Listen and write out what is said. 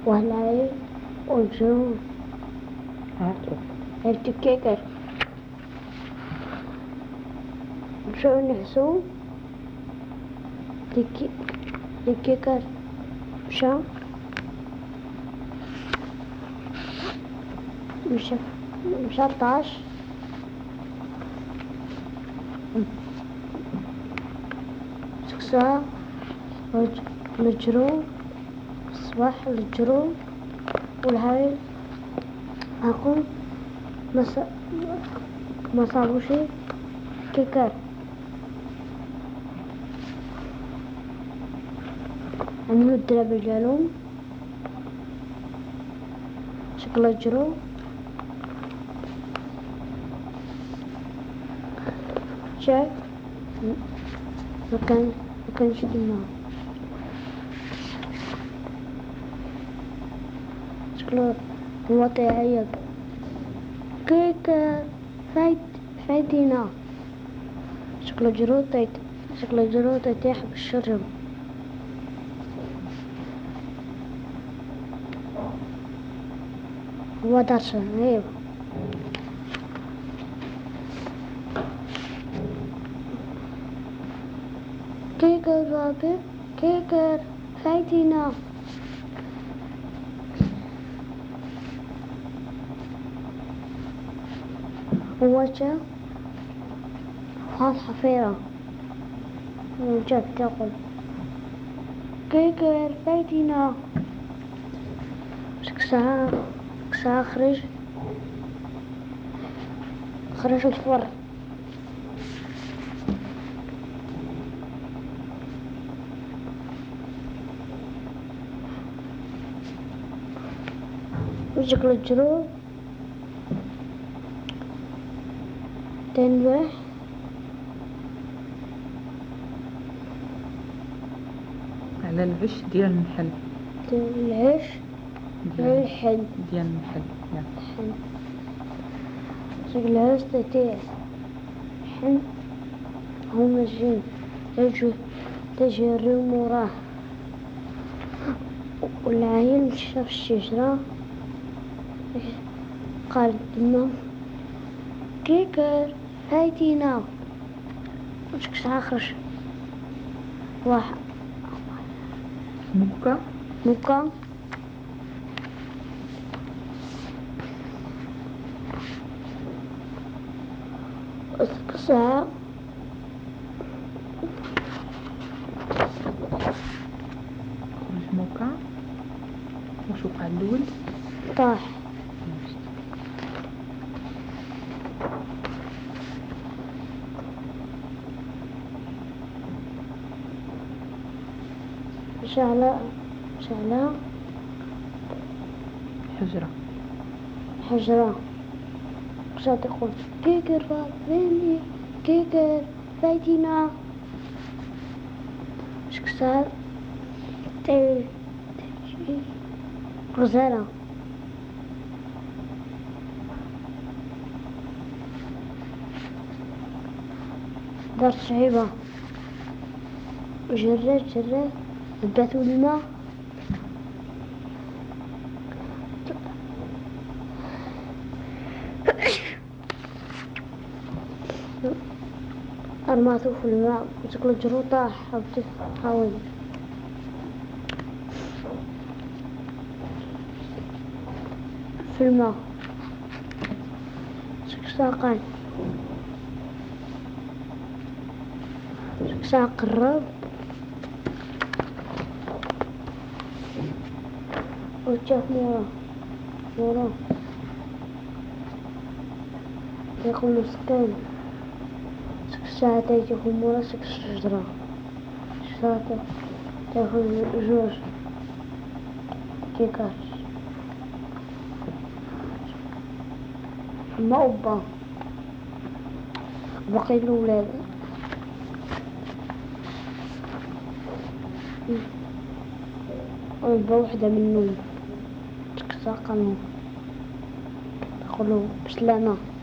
والعين والجنون التكيكر شو نحسو تكيكر مش 16 سكسا الجروم الصباح الجروم والهاي أقوم ما صابوشي كيكر عملوا الدرب الجالوم شكل الجروم شايف مكان شدنا شكله الوطي عيب كيكر فايدينا شكله جروط يتيح بالشرب هو درسه ايوه كيكر بابي كيكر فايدينا وجه خاص حفيرة وجه تقول كيكر فايدينا كسا خرج الفر وشكل الجروب تنبح على العش ديال النحل العش الحل ديال النحل الحل شكل العش تتيح حن هما الجن تجري وراه والعيل شاف الشجرة قال لنا كيكر هايتينا وش ساخرش واحد مكة ساعة خرج موكا وش وقع الولد طاح شعلة حجرة قصاد تقول كيكر فايدينا كيكر فايدينا شكسار تجي غزالة دار صعيبة جريت بداتو الماء أرماته في الماء وشكل الجرو طاح حاول في الماء ساقان ساق الرب وشاف مورا يقول مسكين ساعة تاخذ مورا الشجرة ساعة تاخذ جوج كيكات ما أبا بقي الأولاد أبا وحدة منهم تكساقنوا تقولوا بسلامة.